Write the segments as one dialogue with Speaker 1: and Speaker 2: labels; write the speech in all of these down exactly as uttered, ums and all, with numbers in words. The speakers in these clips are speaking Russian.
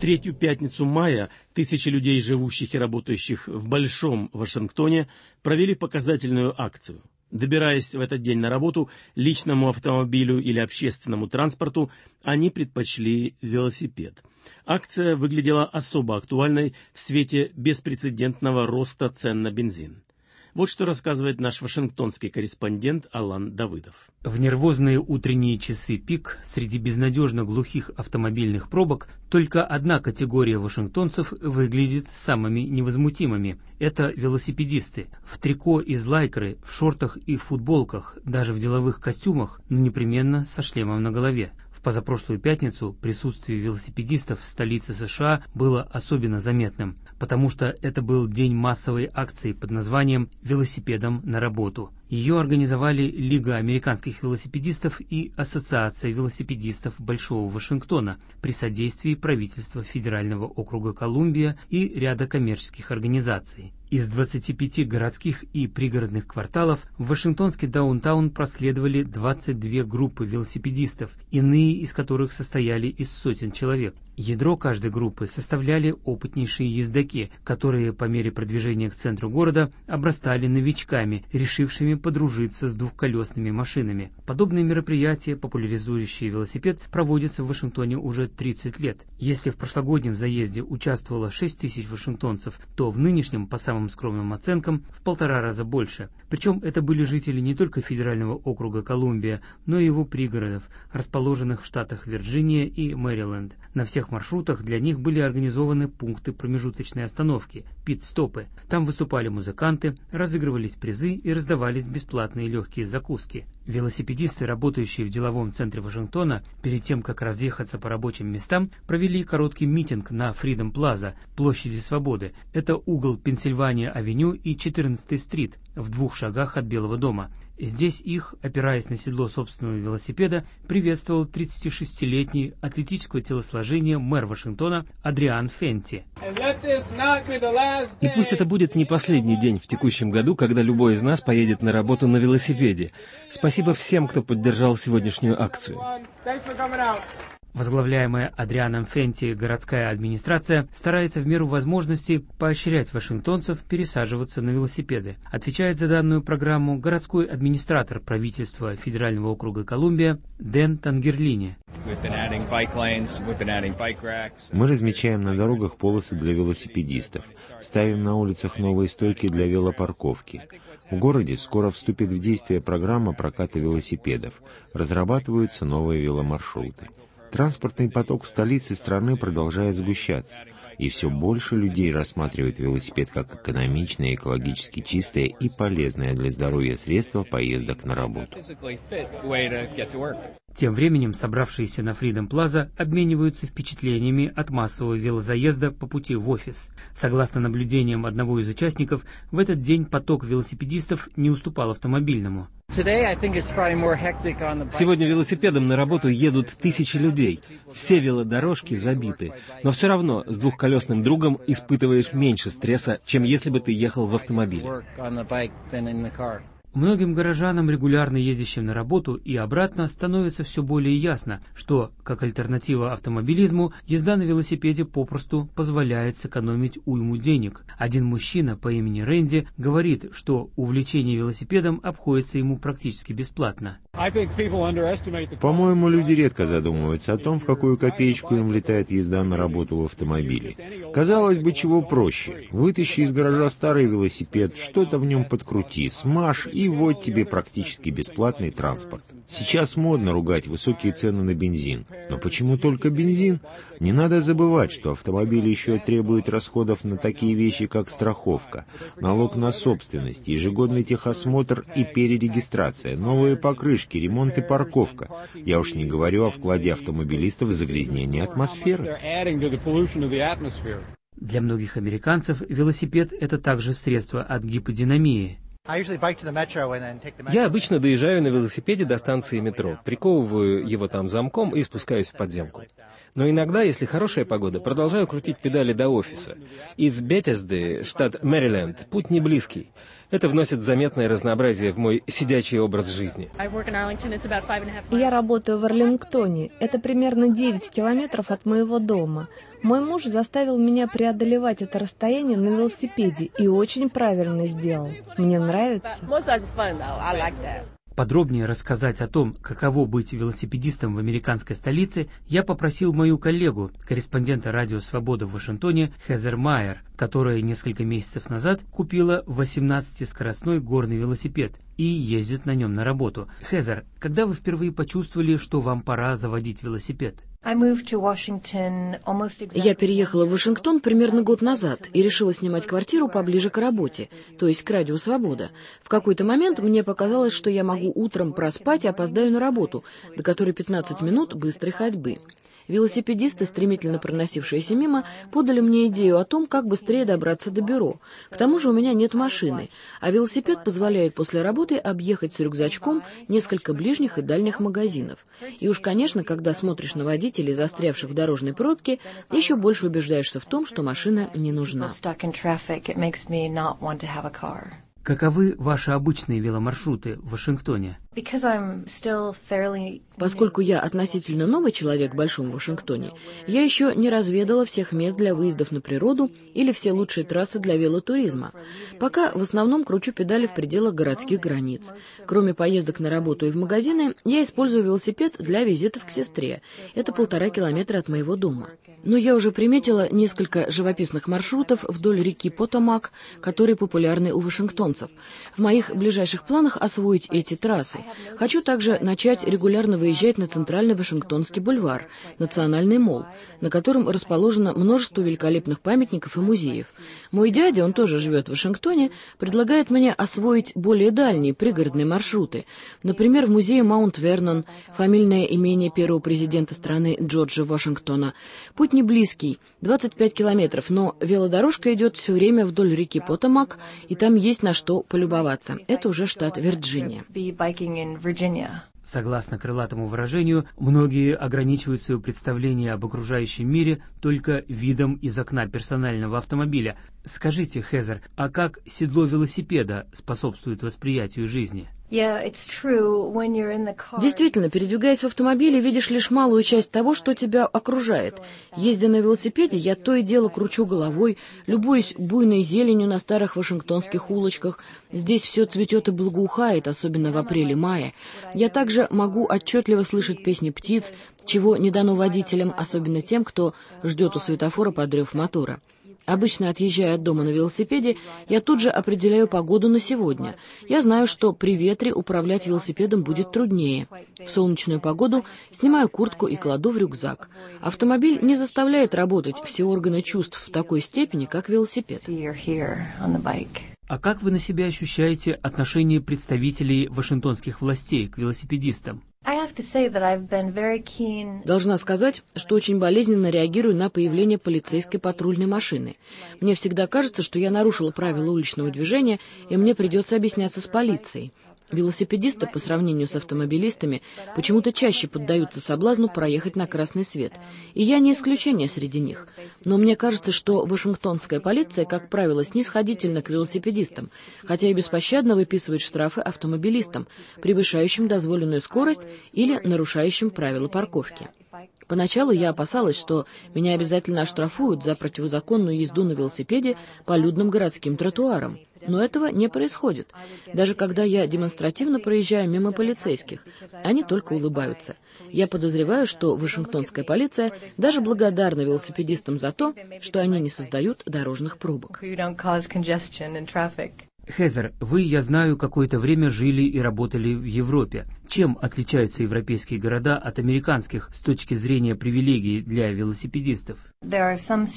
Speaker 1: третью пятницу мая тысячи людей, живущих и работающих в Большом Вашингтоне, провели показательную акцию. Добираясь в этот день на работу личному автомобилю или общественному транспорту, они предпочли велосипед. Акция выглядела особо актуальной в свете беспрецедентного роста цен на бензин. Вот что рассказывает наш вашингтонский корреспондент Алан Давыдов.
Speaker 2: В нервозные утренние часы пик среди безнадежно глухих автомобильных пробок только одна категория вашингтонцев выглядит самыми невозмутимыми. Это велосипедисты. В трико из лайкры, в шортах и в футболках, даже в деловых костюмах, но непременно со шлемом на голове. В позапрошлую пятницу присутствие велосипедистов в столице США было особенно заметным, потому что это был день массовой акции под названием «Велосипедом на работу». Ее организовали Лига американских велосипедистов и Ассоциация велосипедистов Большого Вашингтона при содействии правительства Федерального округа Колумбия и ряда коммерческих организаций. Из двадцати пяти городских и пригородных кварталов в вашингтонский даунтаун проследовали двадцать две группы велосипедистов, иные из которых состояли из сотен человек. Ядро каждой группы составляли опытнейшие ездаки, которые по мере продвижения к центру города обрастали новичками, решившими подружиться с двухколесными машинами. Подобные мероприятия, популяризующие велосипед, проводятся в Вашингтоне уже тридцать лет. Если в прошлогоднем заезде участвовало шесть тысяч вашингтонцев, то в нынешнем, по самым скромным оценкам, в полтора раза больше. Причем это были жители не только Федерального округа Колумбия, но и его пригородов, расположенных в штатах Вирджиния и Мэриленд. На всех маршрутах для них были организованы пункты промежуточной остановки, пит-стопы. Там выступали музыканты, разыгрывались призы и раздавались бесплатные легкие закуски. Велосипедисты, работающие в деловом центре Вашингтона, перед тем, как разъехаться по рабочим местам, провели короткий митинг на Фридом Плаза, площади Свободы. Это угол Пенсильвания-авеню и четырнадцатой стрит, в двух шагах от Белого дома. Здесь их, опираясь на седло собственного велосипеда, приветствовал тридцатишестилетний атлетического телосложения мэр Вашингтона Адриан Фенти.
Speaker 3: И пусть это будет не последний день в текущем году, когда любой из нас поедет на работу на велосипеде. Спасибо всем, кто поддержал сегодняшнюю акцию.
Speaker 2: Возглавляемая Адрианом Фенти городская администрация старается в меру возможности поощрять вашингтонцев пересаживаться на велосипеды. Отвечает за данную программу городской администратор правительства Федерального округа Колумбия Дэн Тангерлини.
Speaker 4: Мы размечаем на дорогах полосы для велосипедистов, ставим на улицах новые стойки для велопарковки. В городе скоро вступит в действие программа проката велосипедов, разрабатываются новые веломаршруты. Транспортный поток в столице страны продолжает сгущаться, и все больше людей рассматривают велосипед как экономичное, экологически чистое и полезное для здоровья средство поездок на работу.
Speaker 2: Тем временем собравшиеся на Фридом Плаза обмениваются впечатлениями от массового велозаезда по пути в офис. Согласно наблюдениям одного из участников, в этот день поток велосипедистов не уступал автомобильному.
Speaker 3: Сегодня велосипедом на работу едут тысячи людей. Все велодорожки забиты. Но все равно с двухколесным другом испытываешь меньше стресса, чем если бы ты ехал в автомобиле.
Speaker 2: Многим горожанам, регулярно ездящим на работу и обратно, становится все более ясно, что, как альтернатива автомобилизму, езда на велосипеде попросту позволяет сэкономить уйму денег. Один мужчина по имени Рэнди говорит, что увлечение велосипедом обходится ему практически бесплатно.
Speaker 4: По-моему, люди редко задумываются о том, в какую копеечку им летает езда на работу в автомобиле. Казалось бы, чего проще. Вытащи из гаража старый велосипед, что-то в нем подкрути, смажь, и вот тебе практически бесплатный транспорт. Сейчас модно ругать высокие цены на бензин. Но почему только бензин? Не надо забывать, что автомобили еще требуют расходов на такие вещи, как страховка, налог на собственность, ежегодный техосмотр и перерегистрация, новые покрышки, ремонт и парковка. Я уж не говорю о вкладе автомобилистов в загрязнение атмосферы.
Speaker 2: Для многих американцев велосипед – это также средство от гиподинамии.
Speaker 3: Я обычно доезжаю на велосипеде до станции метро, приковываю его там замком и спускаюсь в подземку. Но иногда, если хорошая погода, продолжаю крутить педали до офиса. Из Бетезды, штат Мэриленд, путь не близкий. Это вносит заметное разнообразие в мой сидячий образ жизни.
Speaker 5: Я работаю в Арлингтоне. Это примерно девять километров от моего дома. Мой муж заставил меня преодолевать это расстояние на велосипеде и очень правильно сделал. Мне нравится.
Speaker 2: Подробнее рассказать о том, каково быть велосипедистом в американской столице, я попросил мою коллегу, корреспондента «Радио Свобода» в Вашингтоне Хезер Майер, которая несколько месяцев назад купила восемнадцатискоростной горный велосипед и ездит на нем на работу. Хезер, когда вы впервые почувствовали, что вам пора заводить велосипед?
Speaker 6: Я переехала в Вашингтон примерно год назад и решила снимать квартиру поближе к работе, то есть к Радио Свобода. В какой-то момент мне показалось, что я могу утром проспать и опоздаю на работу, до которой пятнадцать минут быстрой ходьбы. Велосипедисты, стремительно проносившиеся мимо, подали мне идею о том, как быстрее добраться до бюро. К тому же у меня нет машины, а велосипед позволяет после работы объехать с рюкзачком несколько ближних и дальних магазинов. И уж, конечно, когда смотришь на водителей, застрявших в дорожной пробке, еще больше убеждаешься в том, что машина не нужна.
Speaker 2: Каковы ваши обычные веломаршруты в Вашингтоне?
Speaker 6: Поскольку я относительно новый человек в Большом Вашингтоне, я еще не разведала всех мест для выездов на природу или все лучшие трассы для велотуризма. Пока в основном кручу педали в пределах городских границ. Кроме поездок на работу и в магазины, я использую велосипед для визитов к сестре. Это полтора километра от моего дома. Но я уже приметила несколько живописных маршрутов вдоль реки Потомак, которые популярны у вашингтонцев. В моих ближайших планах освоить эти трассы. Хочу также начать регулярно выезжать на центральный Вашингтонский бульвар, Национальный молл, на котором расположено множество великолепных памятников и музеев. Мой дядя, он тоже живет в Вашингтоне, предлагает мне освоить более дальние пригородные маршруты. Например, в музее Маунт-Вернон, фамильное имение первого президента страны Джорджа Вашингтона. Путь не близкий, двадцать пять километров, но велодорожка идет все время вдоль реки Потомак, и там есть на что полюбоваться. Это уже штат Вирджиния.
Speaker 2: Согласно крылатому выражению, многие ограничивают свое представление об окружающем мире только видом из окна персонального автомобиля. Скажите, Хезер, а как седло велосипеда способствует восприятию жизни?
Speaker 6: Действительно, передвигаясь в автомобиле, видишь лишь малую часть того, что тебя окружает. Ездя на велосипеде, я то и дело кручу головой, любуюсь буйной зеленью на старых вашингтонских улочках. Здесь все цветет и благоухает, особенно в апреле-мае. Я также могу отчетливо слышать песни птиц, чего не дано водителям, особенно тем, кто ждет у светофора подрыв мотора. Обычно, отъезжая от дома на велосипеде, я тут же определяю погоду на сегодня. Я знаю, что при ветре управлять велосипедом будет труднее. В солнечную погоду снимаю куртку и кладу в рюкзак. Автомобиль не заставляет работать все органы чувств в такой степени, как велосипед.
Speaker 2: А как вы на себя ощущаете отношение представителей вашингтонских властей к велосипедистам?
Speaker 6: Должна сказать, что очень болезненно реагирую на появление полицейской патрульной машины. Мне всегда кажется, что я нарушила правила уличного движения, и мне придется объясняться с полицией. Велосипедисты, по сравнению с автомобилистами, почему-то чаще поддаются соблазну проехать на красный свет. И я не исключение среди них. Но мне кажется, что вашингтонская полиция, как правило, снисходительна к велосипедистам, хотя и беспощадно выписывает штрафы автомобилистам, превышающим дозволенную скорость или нарушающим правила парковки. Поначалу я опасалась, что меня обязательно оштрафуют за противозаконную езду на велосипеде по людным городским тротуарам. Но этого не происходит. Даже когда я демонстративно проезжаю мимо полицейских, они только улыбаются. Я подозреваю, что вашингтонская полиция даже благодарна велосипедистам за то, что они не создают дорожных пробок.
Speaker 2: Хезер, вы, я знаю, какое-то время жили и работали в Европе. Чем отличаются европейские города от американских с точки зрения привилегий для велосипедистов?
Speaker 6: В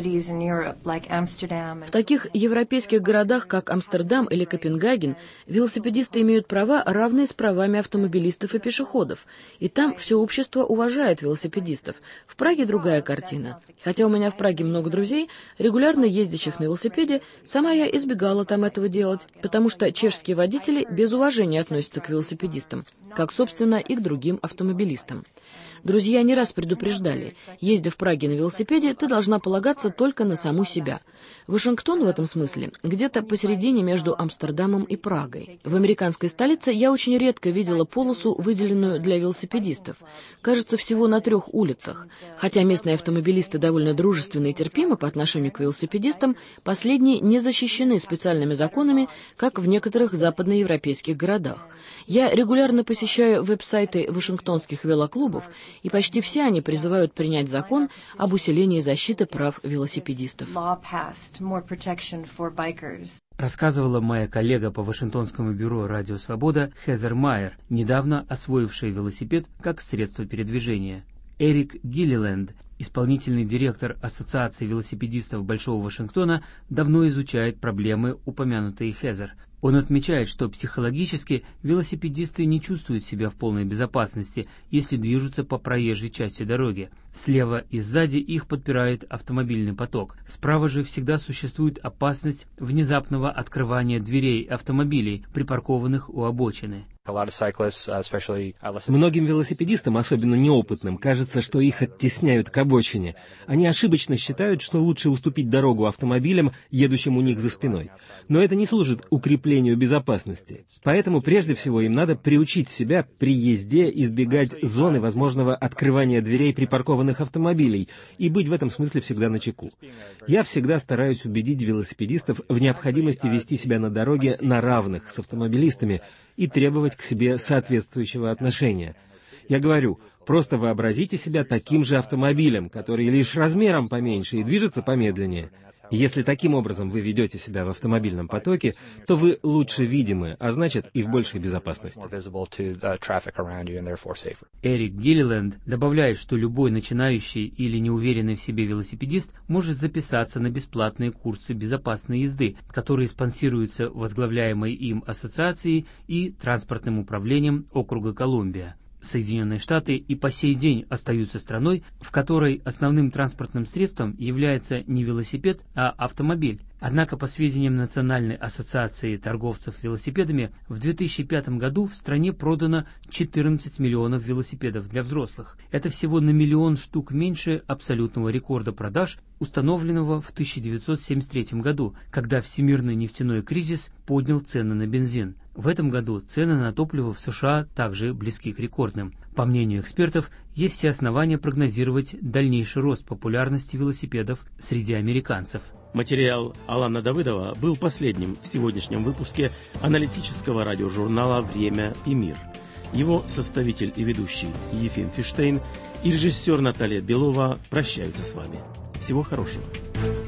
Speaker 6: таких европейских городах, как Амстердам или Копенгаген, велосипедисты имеют права, равные с правами автомобилистов и пешеходов. И там все общество уважает велосипедистов. В Праге другая картина. Хотя у меня в Праге много друзей, регулярно ездящих на велосипеде, сама я избегала там этого делать, потому что чешские водители без уважения относятся к велосипедистам, как, собственно, и к другим автомобилистам. Друзья не раз предупреждали, ездя в Праге на велосипеде, ты должна полагаться только на саму себя. Вашингтон в этом смысле где-то посередине между Амстердамом и Прагой. В американской столице я очень редко видела полосу, выделенную для велосипедистов. Кажется, всего на трех улицах. Хотя местные автомобилисты довольно дружественны и терпимы по отношению к велосипедистам, последние не защищены специальными законами, как в некоторых западноевропейских городах. Я регулярно посещаю веб-сайты вашингтонских велоклубов, и почти все они призывают принять закон об усилении защиты прав велосипедистов.
Speaker 2: Рассказывала моя коллега по Вашингтонскому бюро «Радио Свобода» Хезер Майер, недавно освоившая велосипед как средство передвижения. Эрик Гиллиленд, исполнительный директор Ассоциации велосипедистов Большого Вашингтона, давно изучает проблемы, упомянутые Хезер. Он отмечает, что психологически велосипедисты не чувствуют себя в полной безопасности, если движутся по проезжей части дороги. Слева и сзади их подпирает автомобильный поток. Справа же всегда существует опасность внезапного открывания дверей автомобилей, припаркованных у обочины.
Speaker 3: Многим велосипедистам, особенно неопытным, кажется, что их оттесняют к обочине. Они ошибочно считают, что лучше уступить дорогу автомобилям, едущим у них за спиной. Но это не служит укреплению безопасности. Поэтому прежде всего им надо приучить себя при езде избегать зоны возможного открывания дверей припаркованных автомобилей и быть в этом смысле всегда начеку. Я всегда стараюсь убедить велосипедистов в необходимости вести себя на дороге на равных с автомобилистами и требовать к себе соответствующего отношения. Я говорю, просто вообразите себя таким же автомобилем, который лишь размером поменьше и движется помедленнее. Если таким образом вы ведете себя в автомобильном потоке, то вы лучше видимы, а значит и в большей безопасности.
Speaker 2: Эрик Гиллиленд добавляет, что любой начинающий или неуверенный в себе велосипедист может записаться на бесплатные курсы безопасной езды, которые спонсируются возглавляемой им ассоциацией и транспортным управлением округа Колумбия. Соединенные Штаты и по сей день остаются страной, в которой основным транспортным средством является не велосипед, а автомобиль. Однако, по сведениям Национальной ассоциации торговцев велосипедами, в две тысячи пятом году в стране продано четырнадцать миллионов велосипедов для взрослых. Это всего на миллион штук меньше абсолютного рекорда продаж, установленного в тысяча девятьсот семьдесят третьем году, когда всемирный нефтяной кризис поднял цены на бензин. В этом году цены на топливо в США также близки к рекордным. По мнению экспертов, есть все основания прогнозировать дальнейший рост популярности велосипедов среди американцев.
Speaker 1: Материал Алана Давыдова был последним в сегодняшнем выпуске аналитического радиожурнала «Время и мир». Его составитель и ведущий Ефим Фиштейн и режиссер Наталья Белова прощаются с вами. Всего хорошего.